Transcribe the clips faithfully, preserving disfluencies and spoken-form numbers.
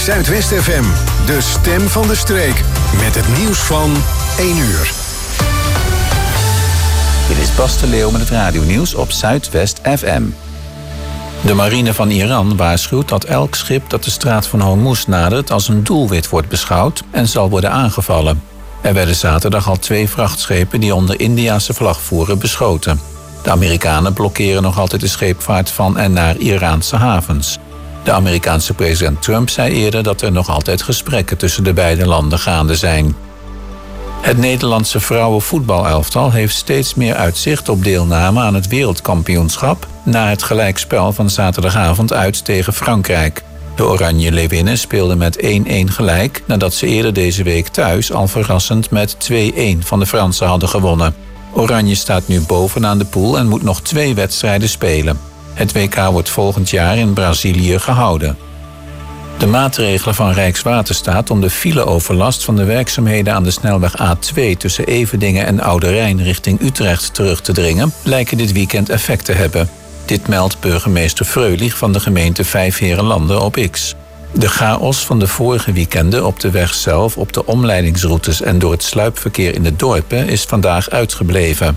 Zuidwest F M, de stem van de streek. Met het nieuws van één uur. Dit is Bas de Leeuw met het radionieuws op Zuidwest F M. De marine van Iran waarschuwt dat elk schip dat de straat van Hormuz nadert als een doelwit wordt beschouwd en zal worden aangevallen. Er werden zaterdag al twee vrachtschepen die onder Indiase vlag voeren beschoten. De Amerikanen blokkeren nog altijd de scheepvaart van en naar Iraanse havens. De Amerikaanse president Trump zei eerder dat er nog altijd gesprekken tussen de beide landen gaande zijn. Het Nederlandse vrouwenvoetbalelftal heeft steeds meer uitzicht op deelname aan het wereldkampioenschap na het gelijkspel van zaterdagavond uit tegen Frankrijk. De Oranje Leeuwinnen speelden met één-één gelijk nadat ze eerder deze week thuis al verrassend met twee-één van de Fransen hadden gewonnen. Oranje staat nu bovenaan de pool en moet nog twee wedstrijden spelen. Het W K wordt volgend jaar in Brazilië gehouden. De maatregelen van Rijkswaterstaat om de fileoverlast van de werkzaamheden aan de snelweg A twee tussen Everdingen en Oude Rijn richting Utrecht terug te dringen, lijken dit weekend effect te hebben. Dit meldt burgemeester Freulich van de gemeente Vijfheerenlanden op X. De chaos van de vorige weekenden op de weg zelf, op de omleidingsroutes en door het sluipverkeer in de dorpen is vandaag uitgebleven.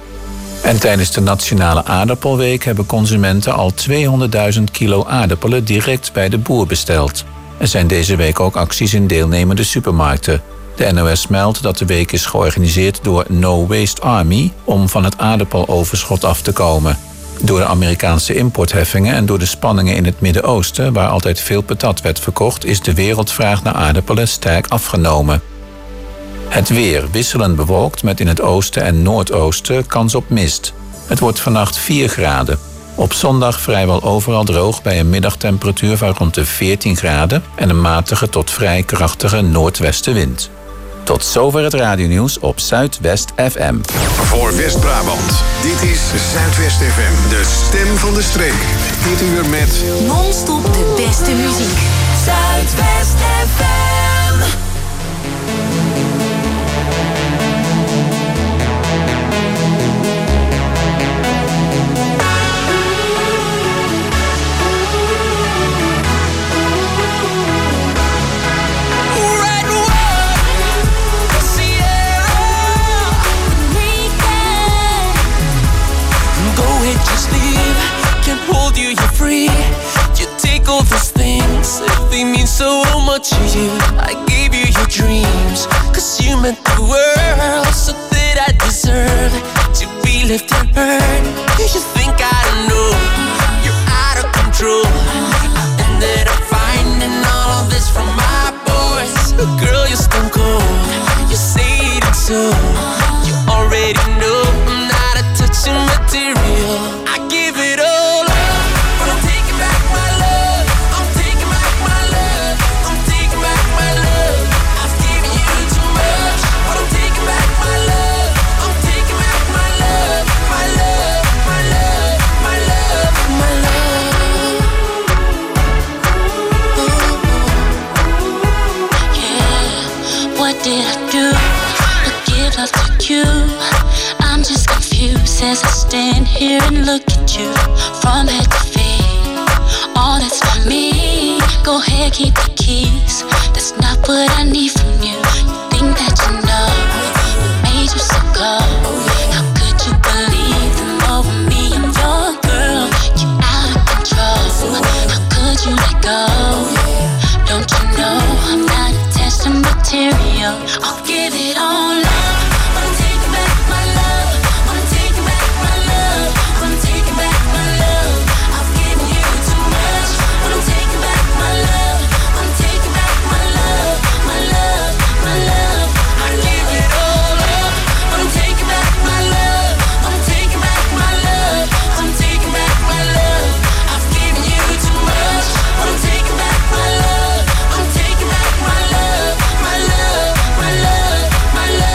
En tijdens de Nationale Aardappelweek hebben consumenten al tweehonderdduizend kilo aardappelen direct bij de boer besteld. Er zijn deze week ook acties in deelnemende supermarkten. De N O S meldt dat de week is georganiseerd door No Waste Army om van het aardappeloverschot af te komen. Door de Amerikaanse importheffingen en door de spanningen in het Midden-Oosten, waar altijd veel patat werd verkocht, is de wereldvraag naar aardappelen sterk afgenomen. Het weer wisselend bewolkt met in het oosten en noordoosten kans op mist. Het wordt vannacht vier graden. Op zondag vrijwel overal droog bij een middagtemperatuur van rond de veertien graden en een matige tot vrij krachtige noordwestenwind. Tot zover het radionieuws op Zuidwest F M. Voor West-Brabant, dit is Zuidwest F M, de stem van de streek. Dit uur met non-stop de beste muziek. Zuidwest F M. All those things, they mean so much to you. I gave you your dreams, cause you meant the world. So did I deserve to be left and hurt? Do you think I don't know? You're out of control. I ended up finding all of this from my boys. Girl, you're stone cold. You say it so. You already know I'm not a touching material. I give it all up, but I'm taking back my love. You. I'm just confused as I stand here and look at you from head to feet. All that's for me. Go ahead, keep the keys. That's not what I need from you. You think that you know what made you so cold? How could you believe them over me? I'm your girl. You're out of control. How could you let go? Don't you know I'm not attached to material? I'll give it all up. My love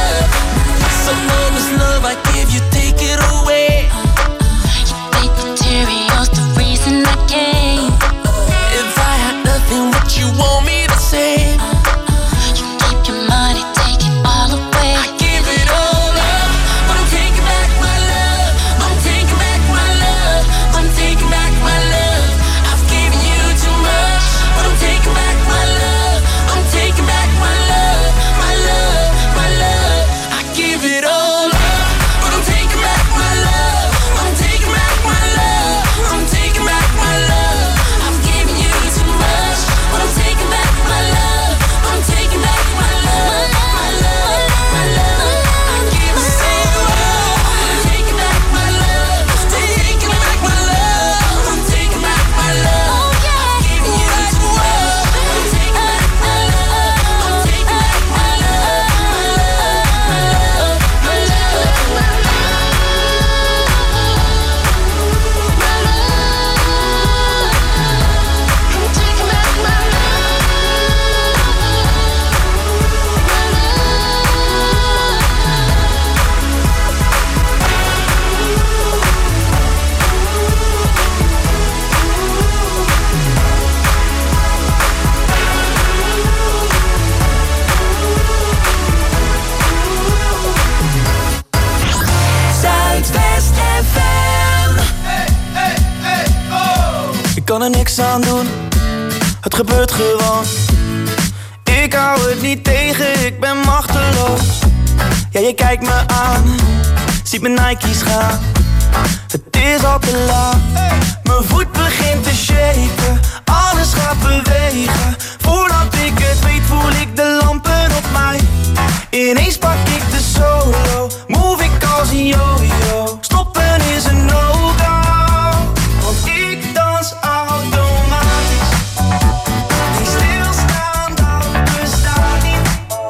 kan er niks aan doen, het gebeurt gewoon. Ik hou het niet tegen, ik ben machteloos. Ja, je kijkt me aan, ziet mijn Nike's gaan. Het is al te laat, mijn voet begint te shaken. Alles gaat bewegen, voordat ik het weet voel ik de lampen op mij. Ineens pak ik de solo, move ik als een yo-yo. Stoppen is een no-go, want ik dans automatisch. Die stilstaan, dat bestaat niet.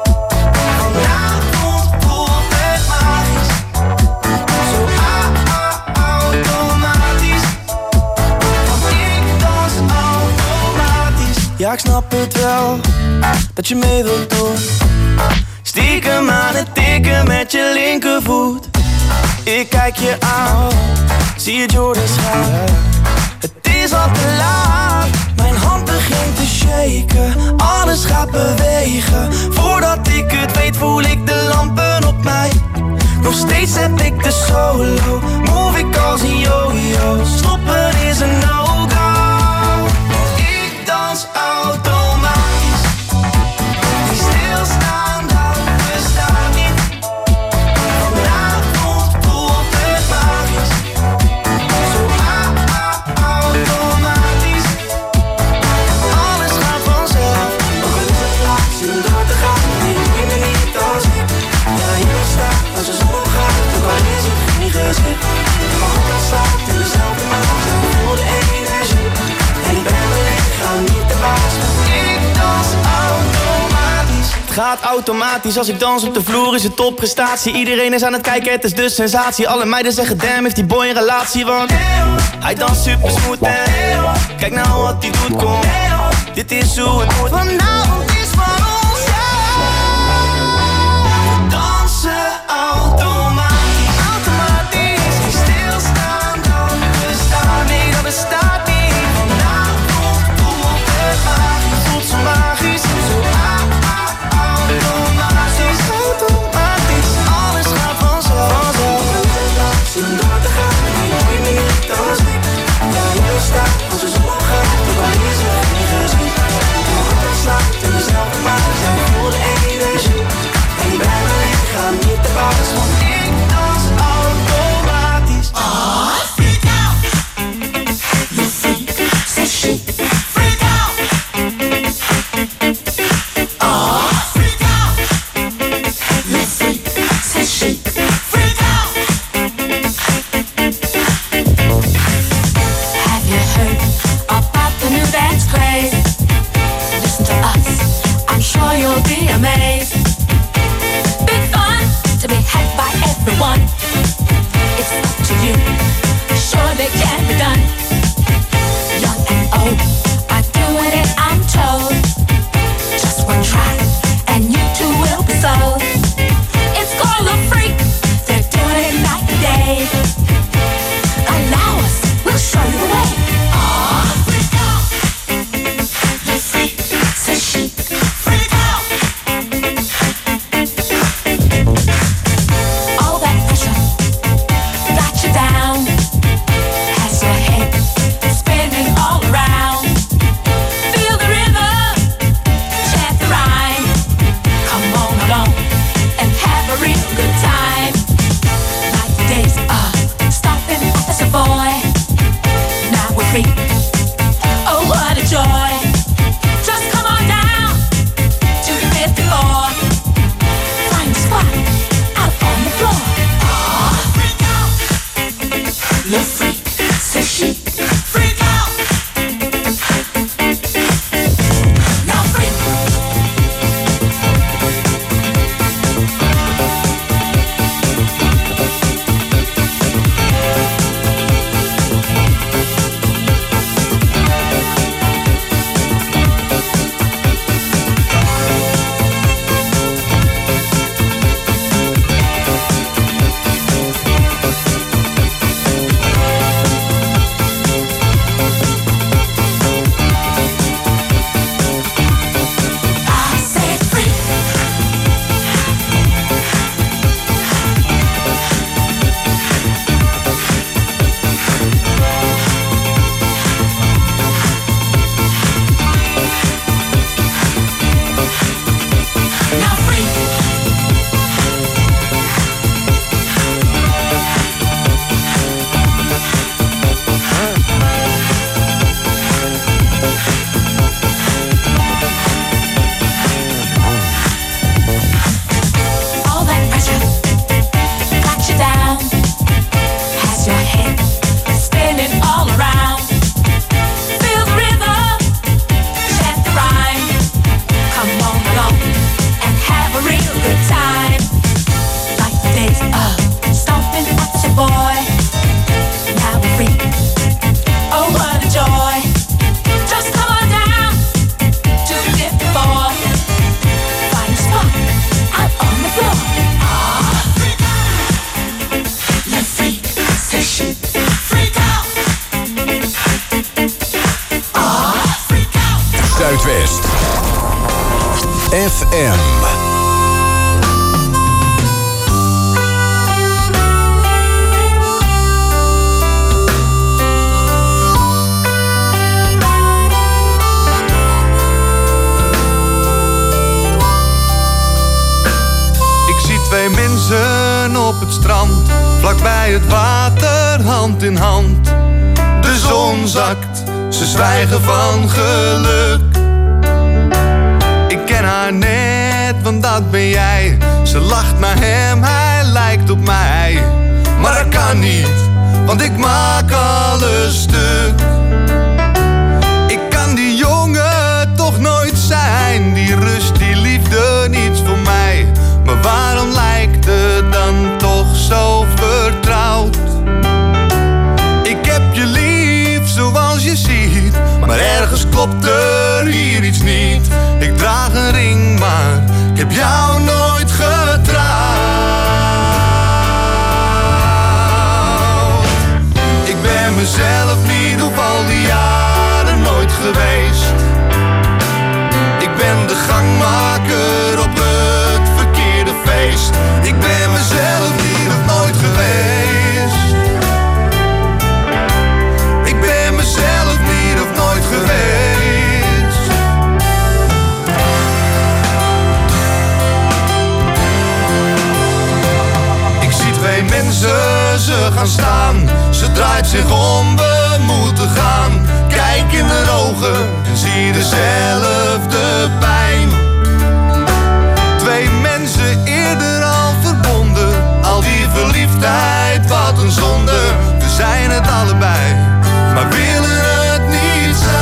Vanavond voelt het magisch. Zo automatisch, want ik dans automatisch. Ja, ik snap het wel, dat je mee wilt doen. Stiekem aan het tikken met je linkervoet. Ik kijk je aan, zie je Jordans gaan. Het is al te laat, mijn hand begint te shaken. Alles gaat bewegen, voordat ik het weet voel ik de lampen op mij. Nog steeds heb ik de solo, move ik als een yo-yo. Stoppen is een no-go, ik dans automatisch. Die stilstaan, dat bestaat niet. Vanavond voelt het magisch. Zo automatisch. Alles gaat vanzelf. Ook al is het laat, zin om door te gaan. Nee, ik ben er niet als ik. Ja, hier staat als de zon gaat. Ook al is het geen gezicht. En mijn hart slaat in dezelfde maat. Ik voel de energie. En ik ben mijn lichaam niet de baas. Ik dans automatisch. Het gaat automatisch, als ik dans op de vloer is het topprestatie. Iedereen is aan het kijken, het is de sensatie. Alle meiden zeggen damn, heeft die boy een relatie. Want hij danst super smooth en kijk nou wat hij doet, kom. Dit is hoe het moet. Vanavond is van ons, ja. We dansen automatisch, automatisch. Die stilstaan, dat bestaat niet, dat bestaat niet. Vanavond voelt het magisch, voelt zo magisch. Zo automatisch, automatisch. Alles gaat vanzelf, vanzelf. Zin om door te gaan, nee, ik ben er niet als ik. Ja, hier staat als de zon gaat. Ook al is er geen gezicht. Mijn hart slaat in dezelfde maat. Ik voel de energie. En ik ben mijn lichaam niet de baas. Want ik dans automatisch. Oh, freak out. You freak, say shit. Freak out. Oh, freak out. You freak, say shit. Freak out. Have you heard about the new dance craze? Listen to us, I'm sure you'll be amazed. Big fun to be had by everyone. It's up to you, surely can be done. Young and old are doing it, I'm told. Just one try, and you too will be sold. It's called a freak, they're doing it night and day. Allow us, we'll show you the way. Oh, freak out, you freak, say she, freak out. All that pressure got you down. Has your head F M. Twee mensen op het strand, vlakbij het water, hand in hand. De zon zakt, ze zwijgen van geluk. Ik ken haar net, want dat ben jij. Ze lacht naar hem, hij lijkt op mij. Maar dat kan niet, want ik maak alles stuk. Ik kan die jongen toch nooit zijn. Die rust, die liefde, niets voor mij. Maar waarom lijkt het dan toch zo vertrouwd? Ik heb je lief zoals je ziet, maar ergens klopt er hier iets niet. Ik draag een ring, maar ik heb jou nooit getrouwd. Ik ben mezelf niet op al die jaren nooit geweest. Ik ben de gangmaker op het verkeerde feest. Ik ben mezelf niet of nooit geweest. Ik ben mezelf niet of nooit geweest. Ik zie twee mensen, ze gaan staan. Ze draait zich om, we moeten gaan. Kijk in de ogen en zie dezelfde pijn. Twee mensen eerder al verbonden. Al die verliefdheid, wat een zonde. We zijn het allebei, maar willen het niet zijn.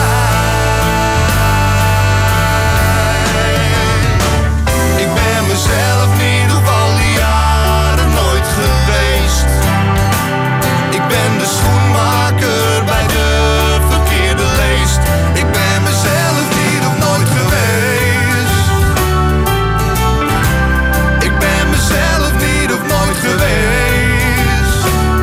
Ik ben mezelf niet op al die jaren nooit geweest. Ik ben de schoenmaker bij de verkeerde leest. Ik ben mezelf niet of nooit geweest. Ik ben mezelf niet of nooit geweest.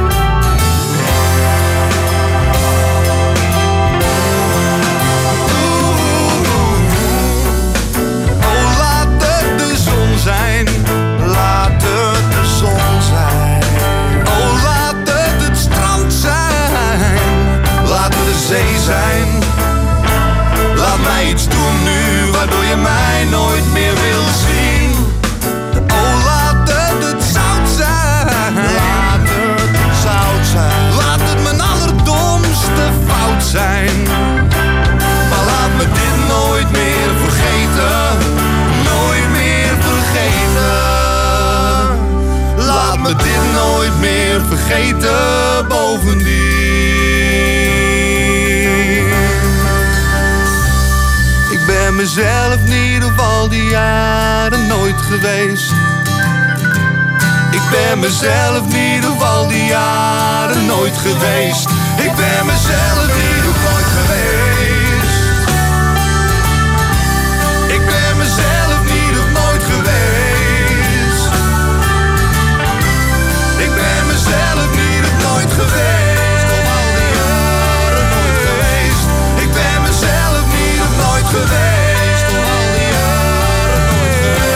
Oh, laat het de zon zijn. Laat het de zon zijn. Oh, laat het het strand zijn. Laat het de zee zijn. Laat mij iets doen nu, waardoor je mij nooit meer wil zien. Oh, laat het het zout zijn. Laat het het zout zijn. Laat het mijn allerdomste fout zijn. Maar laat me dit nooit meer vergeten. Nooit meer vergeten. Laat me dit nooit meer vergeten, bovendien. Ik ben mezelf niet of al die jaren nooit geweest. Ik ben mezelf niet of al die jaren nooit geweest. Ik ben mezelf niet of nooit geweest. Ik ben mezelf niet of nooit geweest. Ik ben mezelf niet of nooit geweest. Of al die jaren nooit geweest. Ik ben mezelf niet of nooit geweest. Of al die jaren nooit geweest.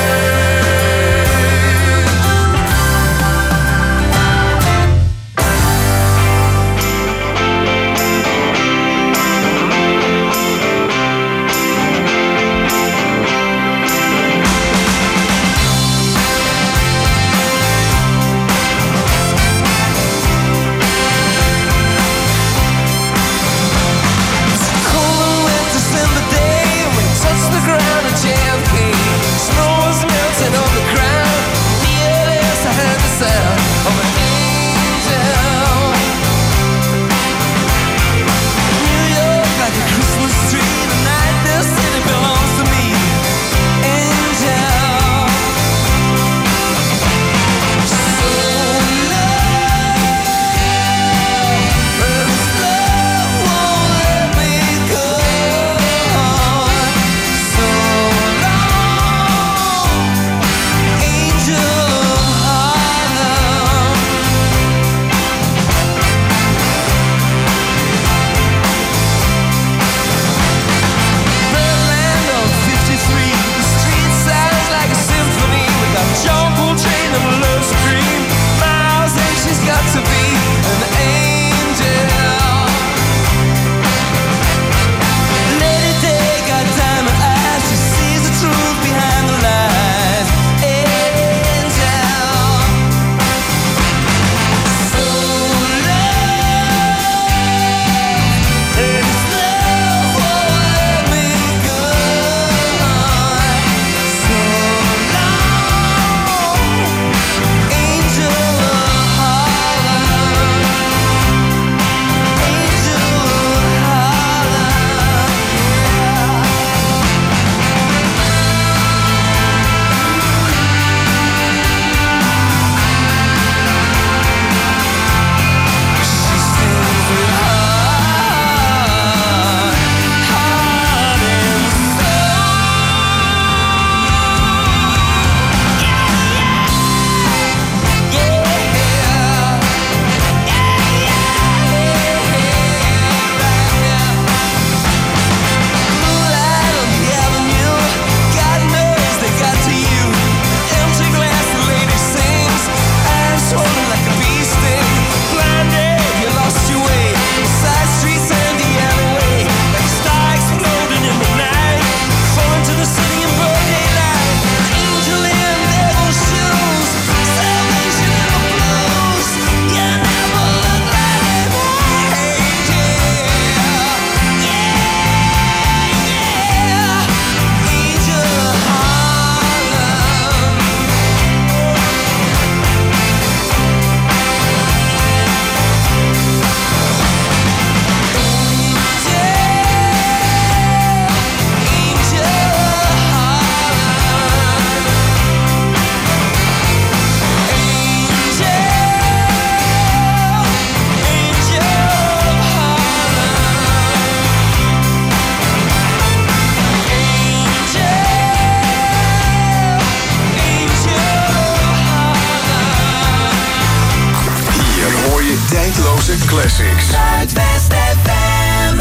Zomerse classics. Zuidwest F M.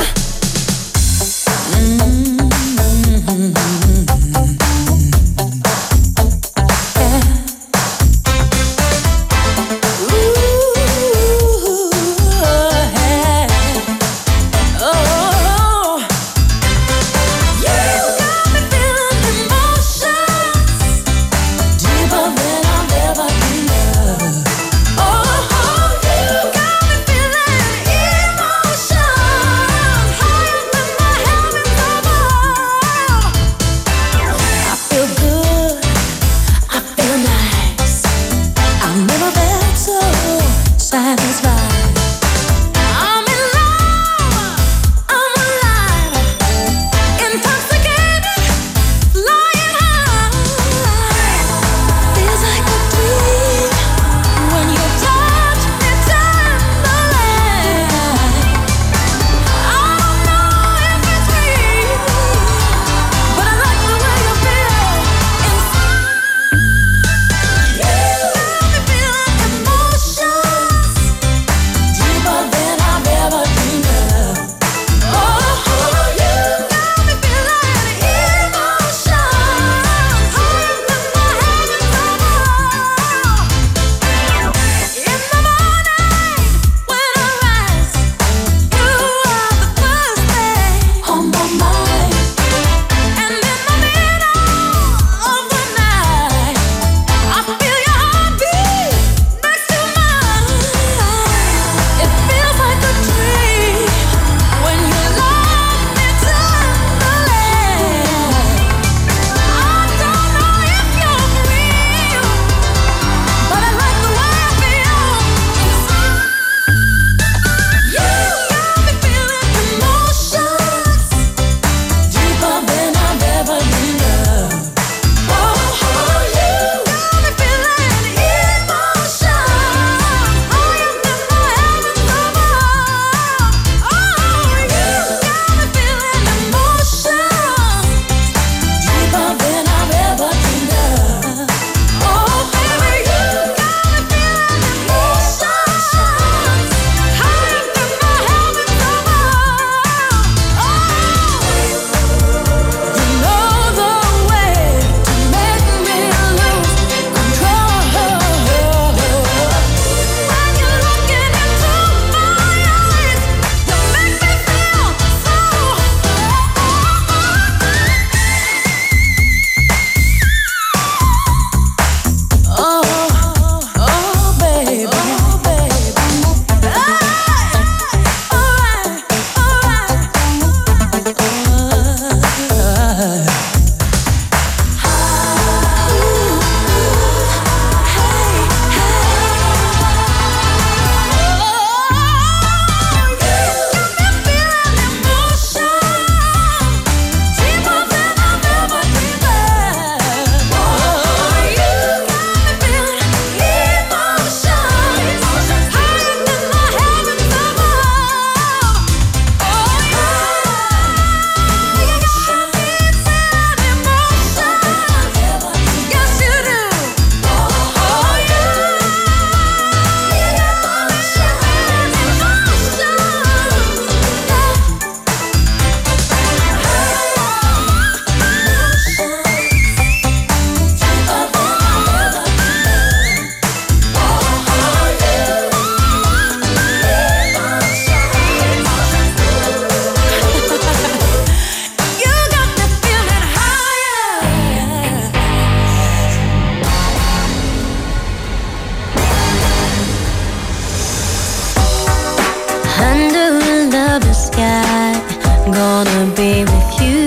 gonna be with you,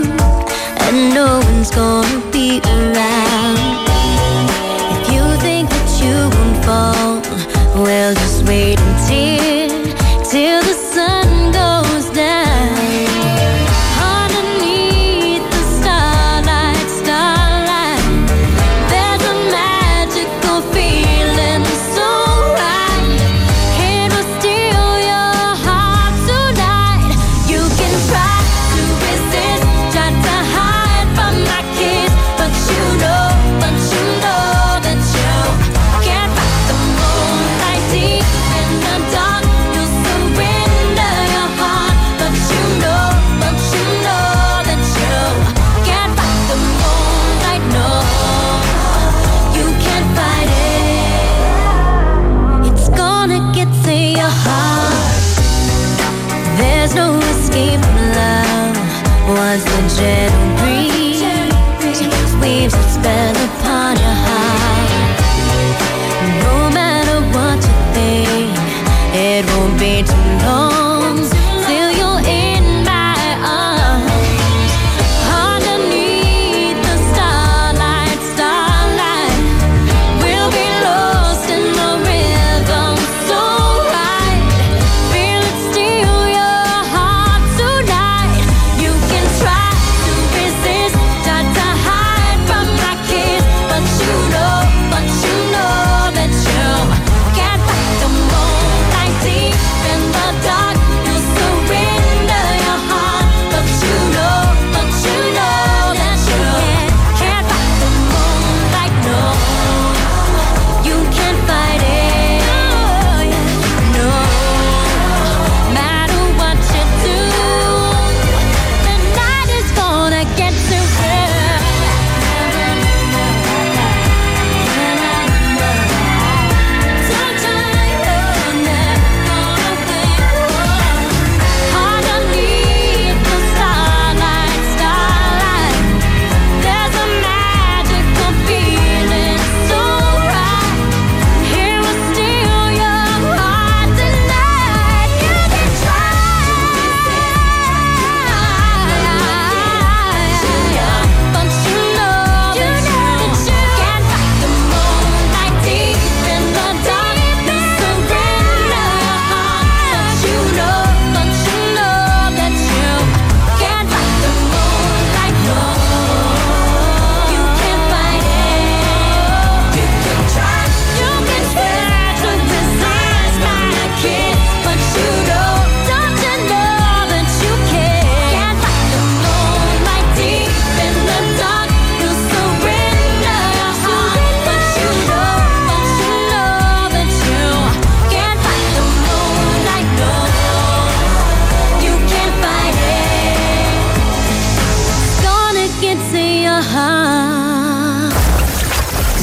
and no one's gonna be around. If you think that you won't fall, well, just wait until, till the sun goes down. Underneath the starlight, starlight, there's a magical feeling so right. It will steal your heart tonight. You can try to resist, try to hide from my kiss.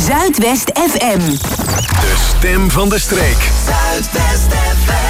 Zuidwest F M. De stem van de streek. Zuidwest F M.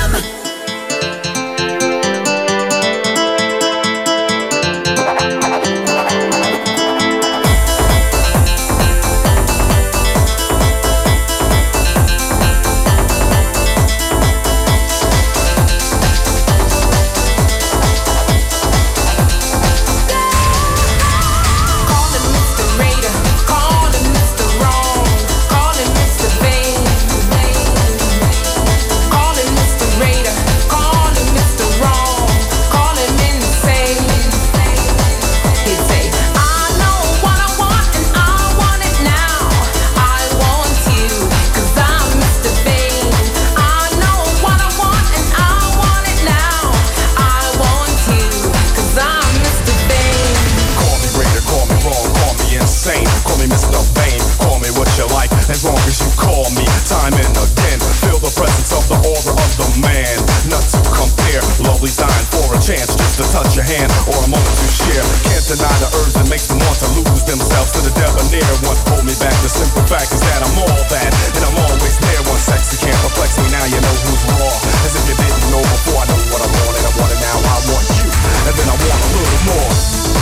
As long as you call me time and again, feel the presence of the aura of the man. Not to compare, lovely's dying for a chance just to touch your hand or a moment to share. Can't deny the urge that makes them want to lose themselves to the debonair. What hold me back, the simple fact is that I'm all that, and I'm always there. One sexy can't perplex me, now you know who's raw. As if you didn't know before, I know what I want and I want it now. I want you, and then I want a little more.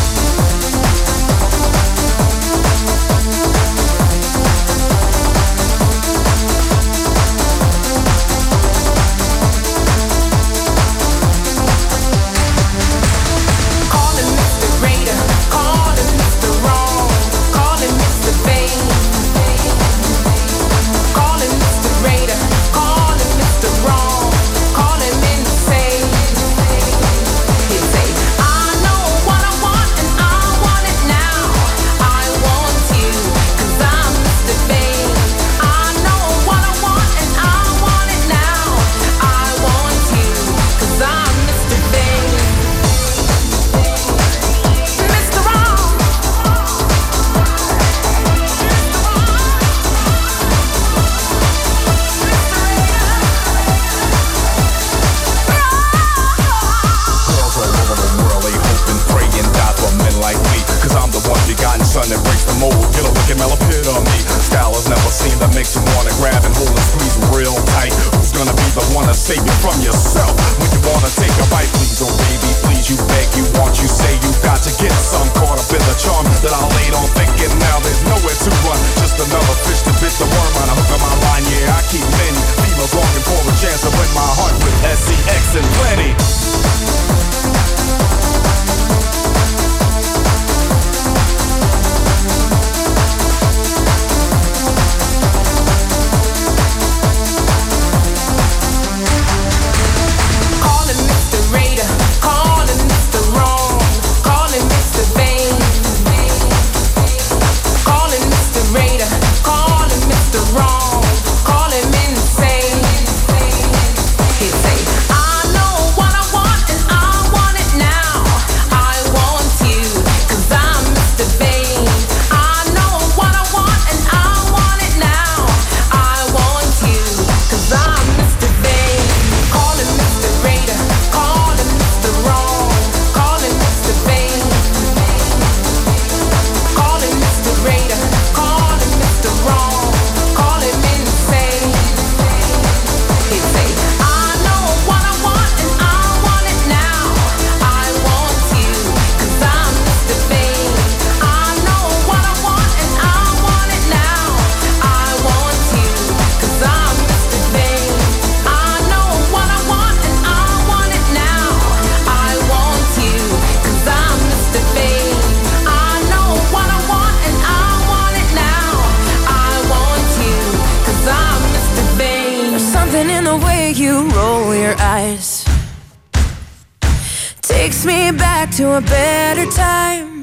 To a better time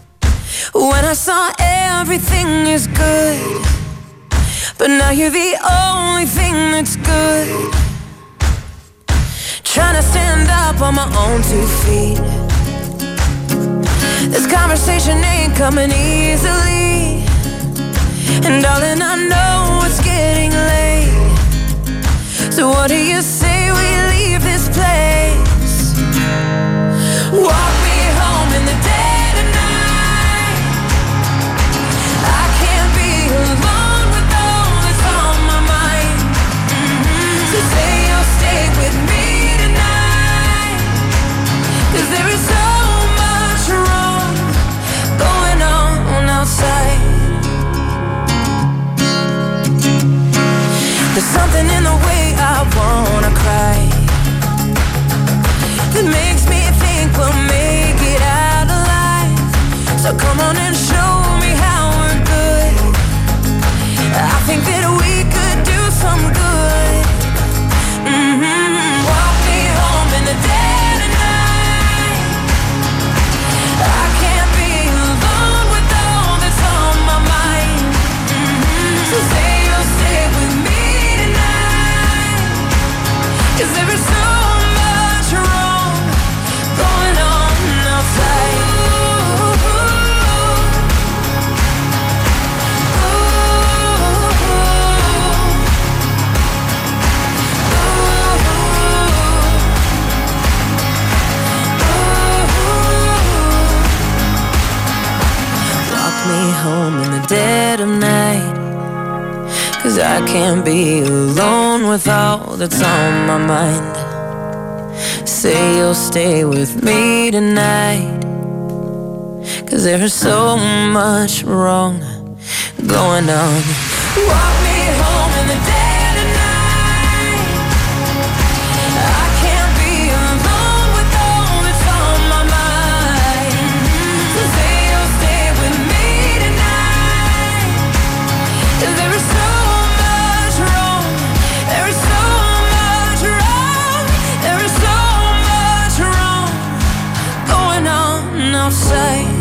when I saw everything is good, but now you're the only thing that's good. Trying to stand up on my own two feet. This conversation ain't coming easily, and darling, I know it's getting late. So what do you say we leave this place? Walk me in the dead of night. I can't be alone. There's something in the way I wanna cry that makes me think we'll make it out alive. So come on and show me how we're good. I think that we could do some good. Mm-hmm. Walk me home in the dead of night. I can't be alone with all that's on my mind. Mm-hmm. So say you'll stay with me tonight, 'cause there is so much wrong going on outside. Me home in the dead of night, 'cause I can't be alone with all that's on my mind. Say you'll stay with me tonight, 'cause there's so much wrong going on. Walk me home in the dead of night. I can't be alone with all that's on my mind. So say you'll stay with me tonight, 'cause there is so much wrong. There is so much wrong. There is so much wrong going on outside.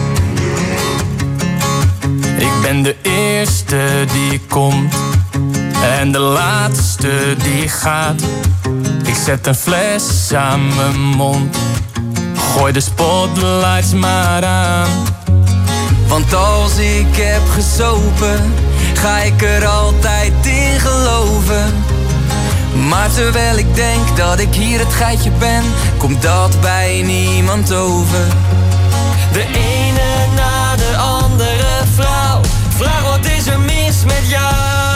Ik ben de eerste die komt en de laatste die gaat. Ik zet een fles aan mijn mond, gooi de spotlights maar aan. Want als ik heb gesopen, ga ik er altijd in geloven. Maar terwijl ik denk dat ik hier het geitje ben, komt dat bij niemand over. De ene na de andere vrouw, vraag wat is er mis met jou?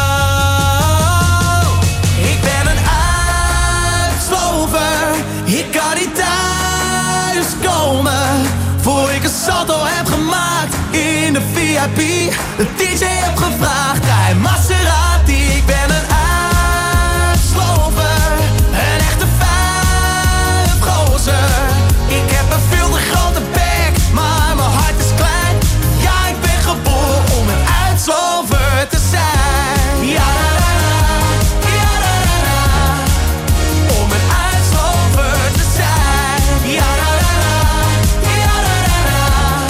Ik ben een uitslover, ik kan niet thuis komen voor ik een salto heb gemaakt in de V I P. De D J heb gevraagd, rij Maserati. Ik ben een uitslover, een echte vuilgozer. Ik heb een veel te grote bek, maar mijn hart is klein. Ja, ik ben geboren om een uitslover te zijn. Ja, da, da, da. Ja, da, da, da. Om een uitslover te zijn. Ja, da, da, da. Ja, da, da, da.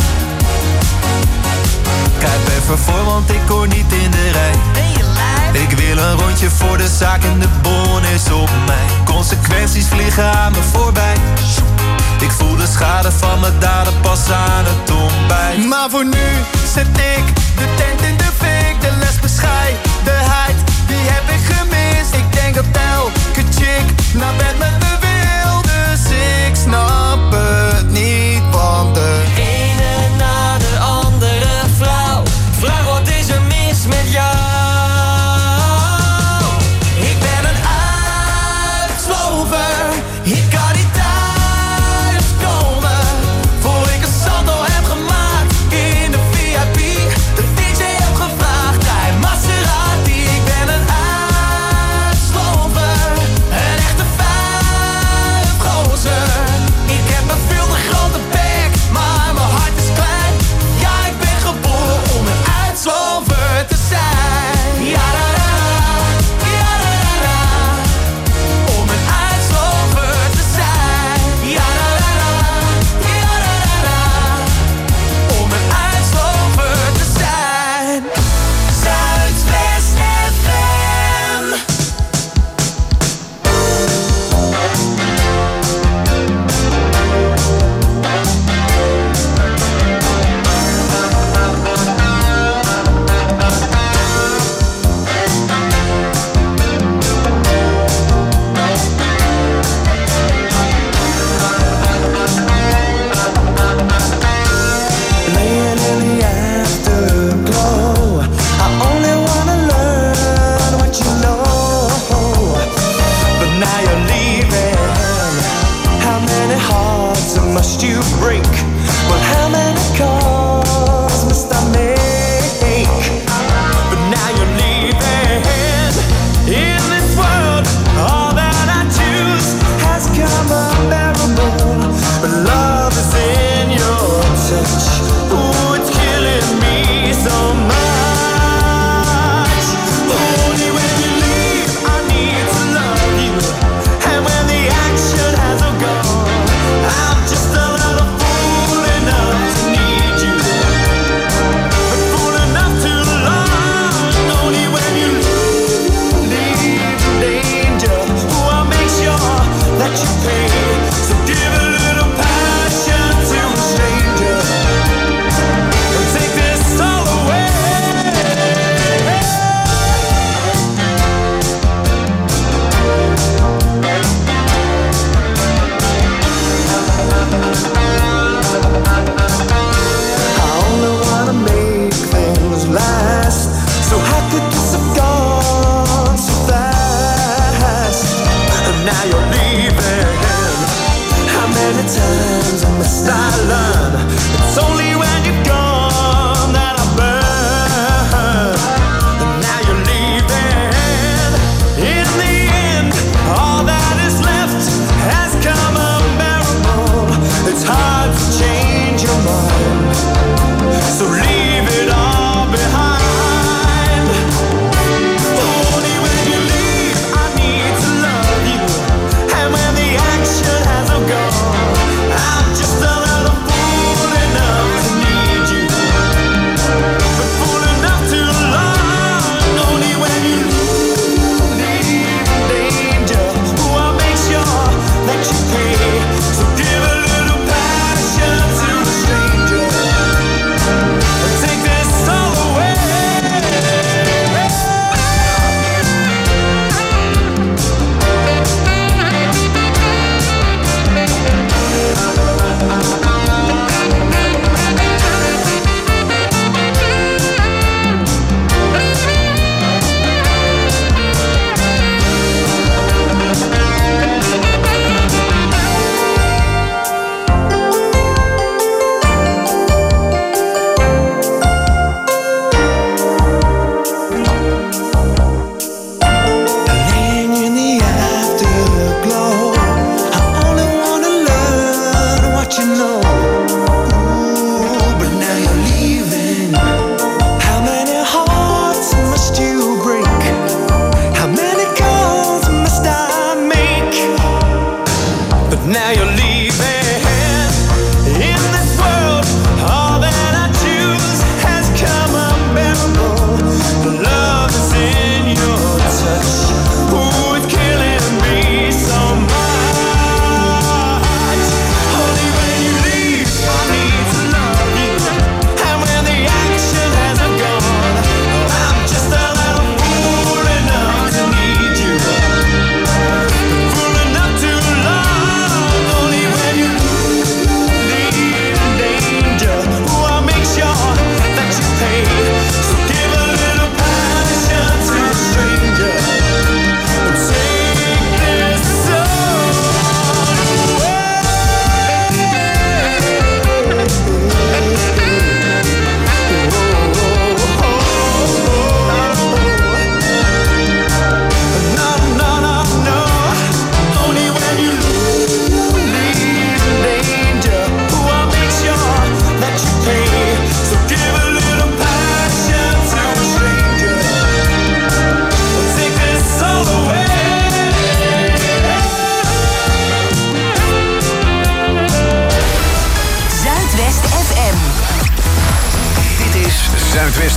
Kijk even voor, want ik hoor niet in de rij. Ik wil een rondje voor de zaak en de bon is op mij. Consequenties vliegen aan me voorbij. Ik voel de schade van mijn daden pas aan het ontbijt. Maar voor nu zet ik de tent in de fik. De lesbescheidenheid, die heb ik gemist. Ik denk dat elke chick naar bed met me wil. Dus ik snap het niet, want de ene na de andere vrouw, vraag wat is er mis met jou? Ik ben een uitslover, ik kan niet thuis komen voor ik een salto heb gemaakt in de V I P. De D J heb gevraagd.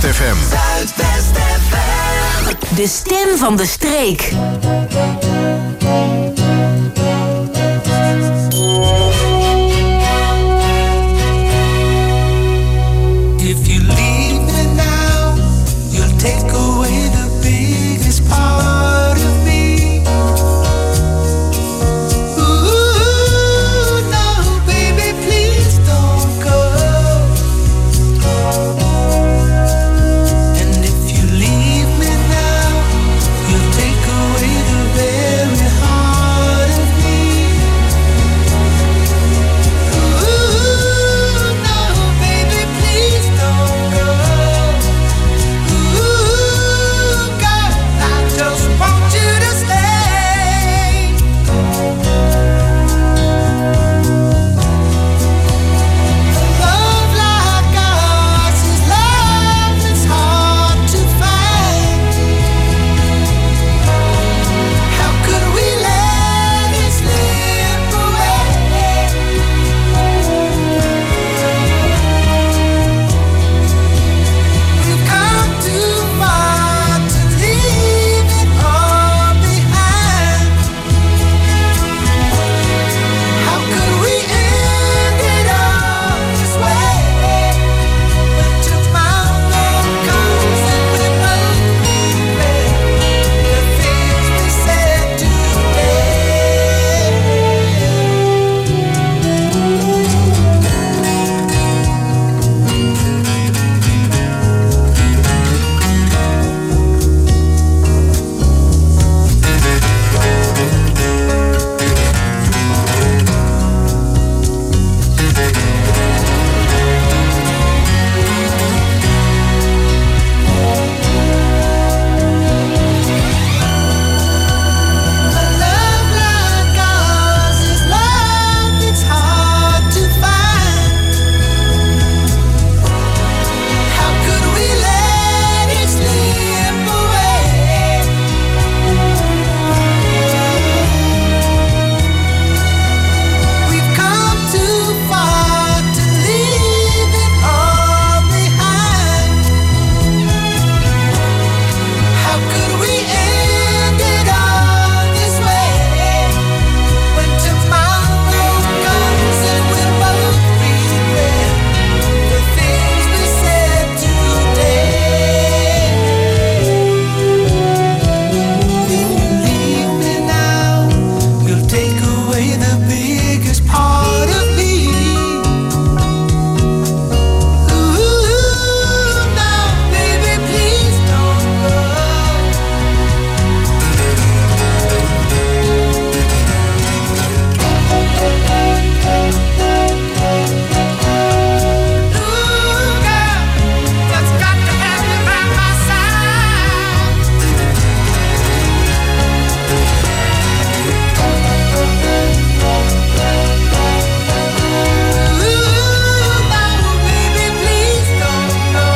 F M. Zuidwest F M. De stem van de streek. If you leave me now, you'll take away the biggest part of me. Ooh, no, baby, please don't go. And if you leave me now, you'll take away the very heart of me. Ooh, no, baby, please don't go. Ooh, girl, I just want you to stay. Love like ours is love that's hard to find. How could we let it slip away? We've come too far to leave it all behind. How could we end it all this way? When tomorrow comes and we both regret the things we said love like ours is love that's hard to find. How could we let it slip away? We've come too far to leave it all behind. How could we end it all this way? When tomorrow comes and we both regret the things we said today. If you leave me now, you'll take away the biggest part of me. Ooh, no, baby, please don't go. Ooh, girl, just got to have you by my side. Ooh, no, baby, please don't go.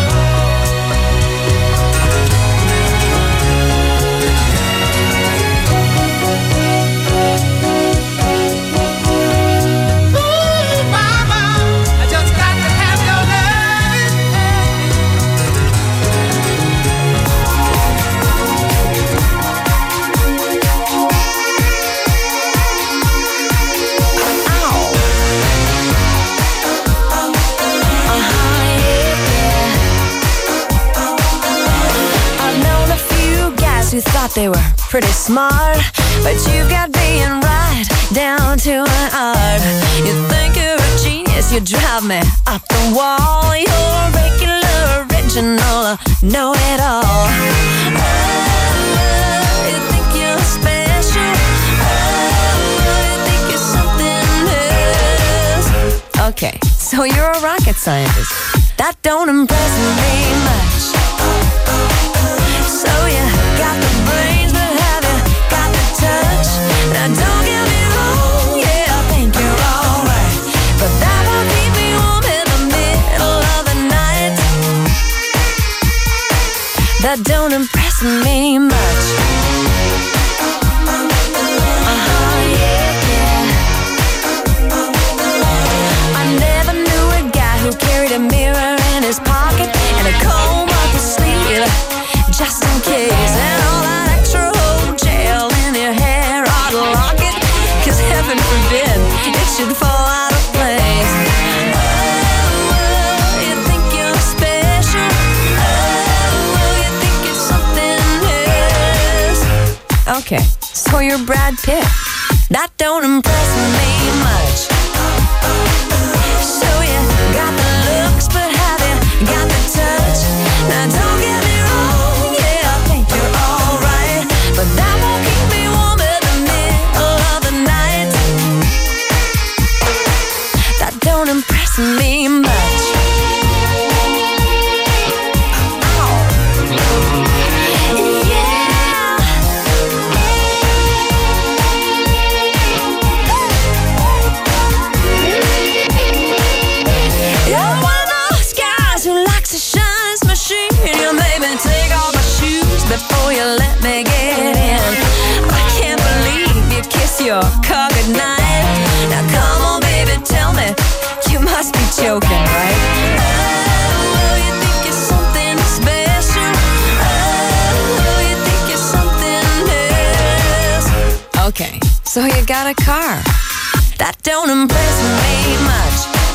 Ooh, mama, I just got to have your I've known a few guys who thought they were pretty smart, but you've got being right down to an art. You think you're a genius, you drive me up the wall. You're a regular, original, know-it-all. Oh, you think you're special. Oh, you think you're something else. Okay, so you're a rocket scientist. That don't impress me much. So you got the brains, but have you got the touch? Now don't get me wrong, yeah, I think you're alright, but that won't keep me warm in the middle of the night. That don't impress me much. Uh-huh, yeah, yeah. I never knew a guy who carried a mirror in his pocket and a comb up his baby, just in case. And all that extra old gel in your hair ought to lock it, 'cause heaven forbid it should fall out of place. Oh, oh, you think you're special. Oh, oh, you think you're something else. Okay, so you're Brad Pitt. That don't impress me much. So you got the looks, but have you got the touch? Now don't get me wrong, yeah, I think you're alright, but that won't keep me warm in the middle of the night. That don't impress me much. Before you let me get in, I can't believe you kiss your car goodnight. Now come on, baby, tell me, you must be joking, right? Oh, you think you're something special. Oh, you think you're something else. Okay, so you got a car. That don't impress me much.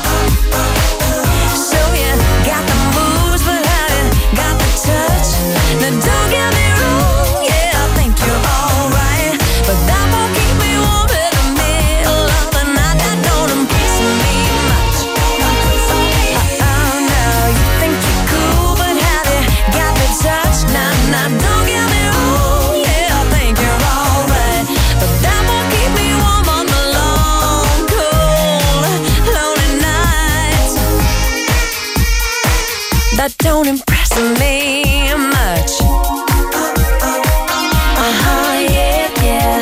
So you got the moves, but have you got the touch? Now don't get me wrong, yeah, I think you're alright, but that won't keep me warm in the middle of the night. That don't impress me much. Oh no, you think you're cool, but have you got the touch? Now, now don't get me wrong, yeah, I think you're alright, but that won't keep me warm on the long, cold, lonely nights. That don't impress me much. Uh-huh, yeah, yeah.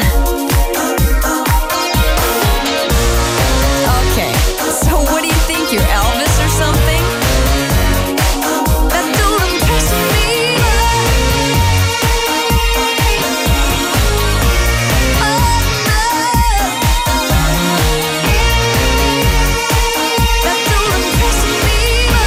Okay, so what do you think, you're Elvis or something? That don't impress me. Oh, no. That don't impress me.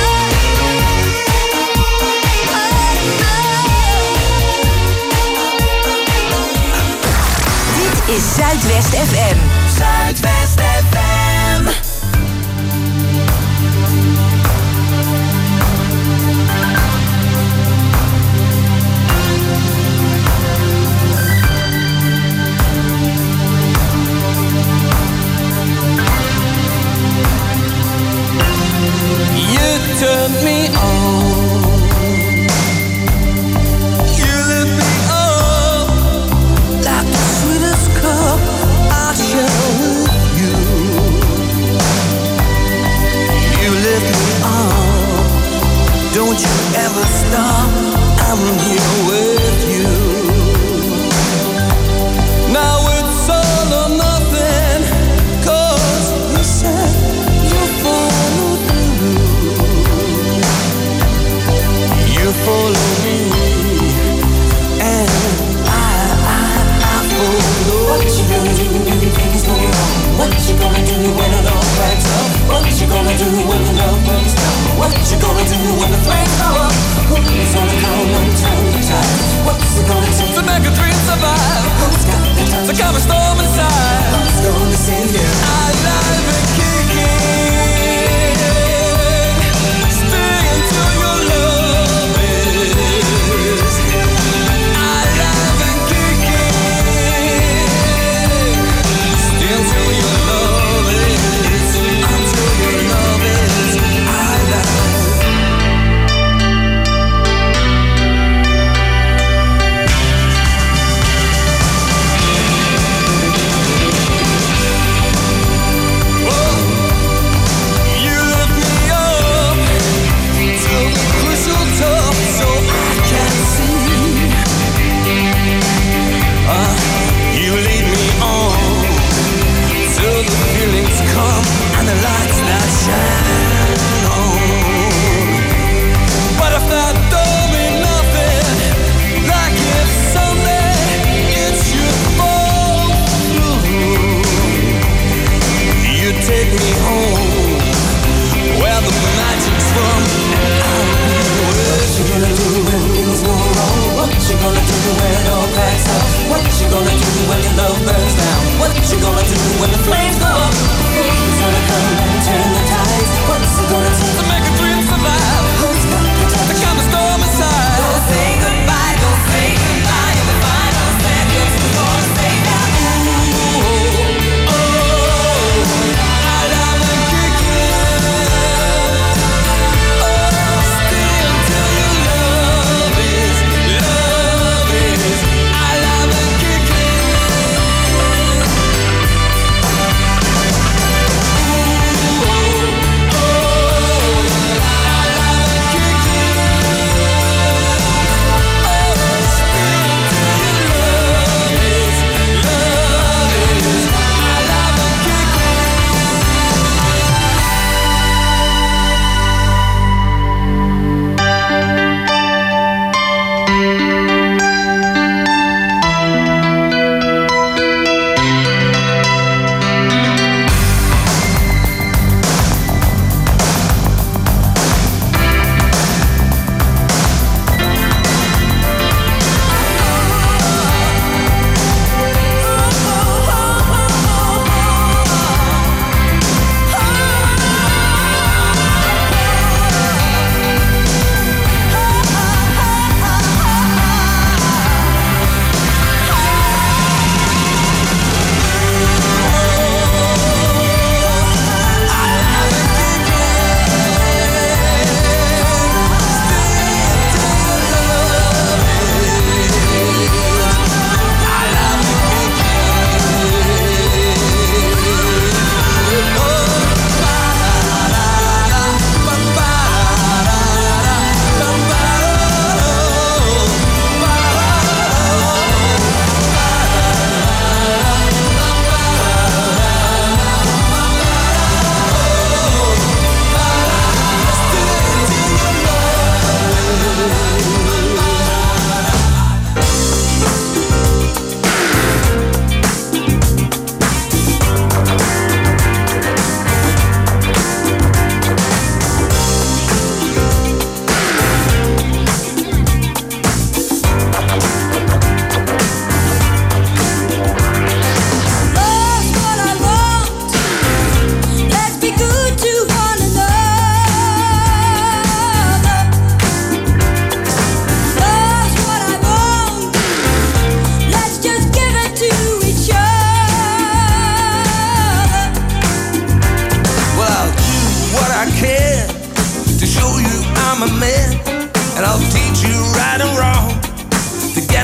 Is Zuidwest F M. Zuidwest F M. You turned me on. You lit me up like the sweetest cup I shall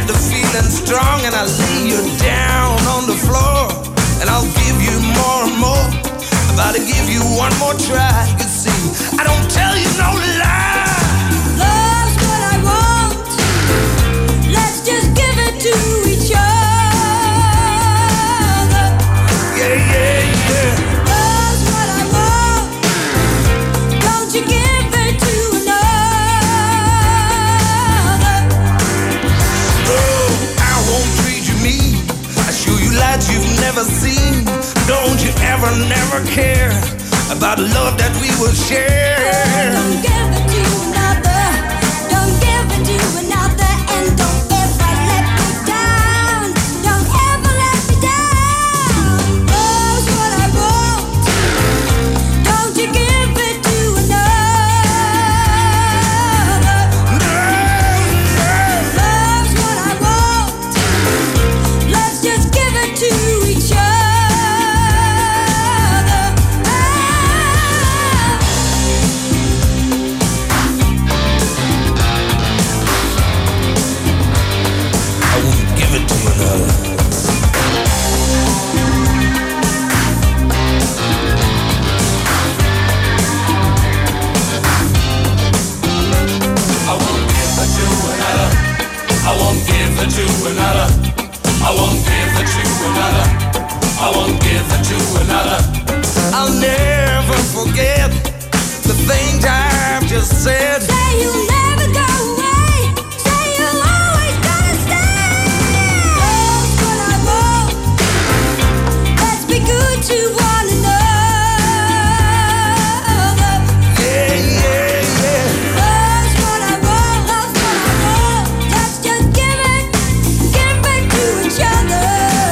get the feeling strong and I lay you down on the floor. And I'll give you more and more. I'm about to give you one more try. You see, I don't tell you no lie. Love's what I want. Let's just give it to each other. Yeah, yeah, yeah. Love's what I want. Don't you give it to another. Oh, I won't treat you mean. I show you lights you've never seen. Don't you ever, never care about the love that we will share. Don't give it to another. Don't give it to another. And don't ever let me down. Don't ever let me down. Love's what I want. Don't you give it to another. Love's what I want. Let's just give it to each other. I won't give it to another. I won't give it to another. I won't give it to another. I'll never forget the things I've just said. Say you'll never go away. Say you'll always gonna stay. Love's what I want. Let's be good to one another. Yeah, yeah, yeah. Love's what I want. Love's what I want. Let's just give it, give it to each other.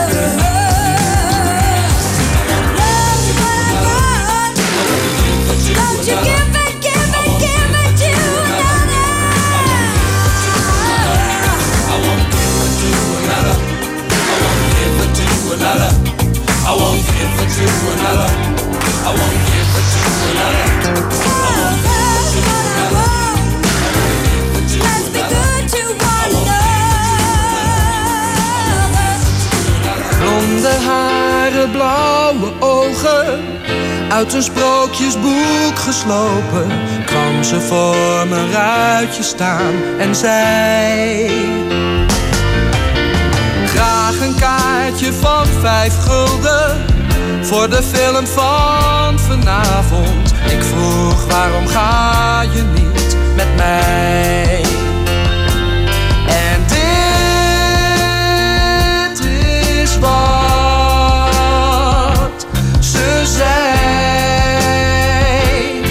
Love's what I want. Don't you give it, give it, give it to another. I won't give it to another. I won't give it to another. I won't give it to another. I won't give it to another. Let's be good to one another. Blonde haren, blauwe ogen, uit een sprookjesboek geslopen, kwam ze voor mijn ruitje staan en zei: graag een kaartje van vijf gulden voor de film van vanavond. Ik vroeg: waarom ga je niet met mij? En dit is wat ze zei.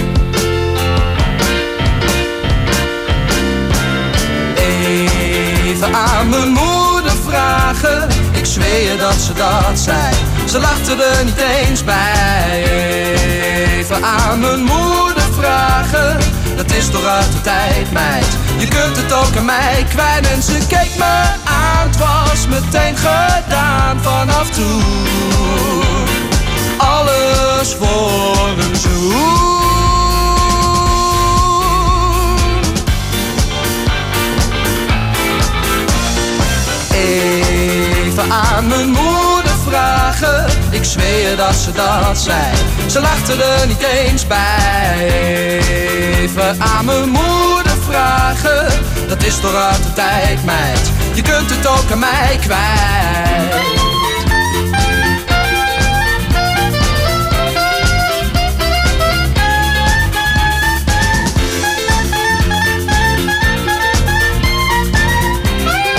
Even aan mijn moeder vragen, ik zweer je dat ze dat zei. Ze lachte er niet eens bij. Even aan mijn moeder vragen, dat is toch uit de tijd, meid. Je kunt het ook aan mij kwijt. En ze keek me aan, het was meteen gedaan vanaf toen. Alles voor een zoen. Even aan mijn moeder vragen, ik zweer je dat ze dat zei. Ze lachte er niet eens bij. Even aan mijn moeder vragen, dat is toch uit de tijd, meid. Je kunt het ook aan mij kwijt.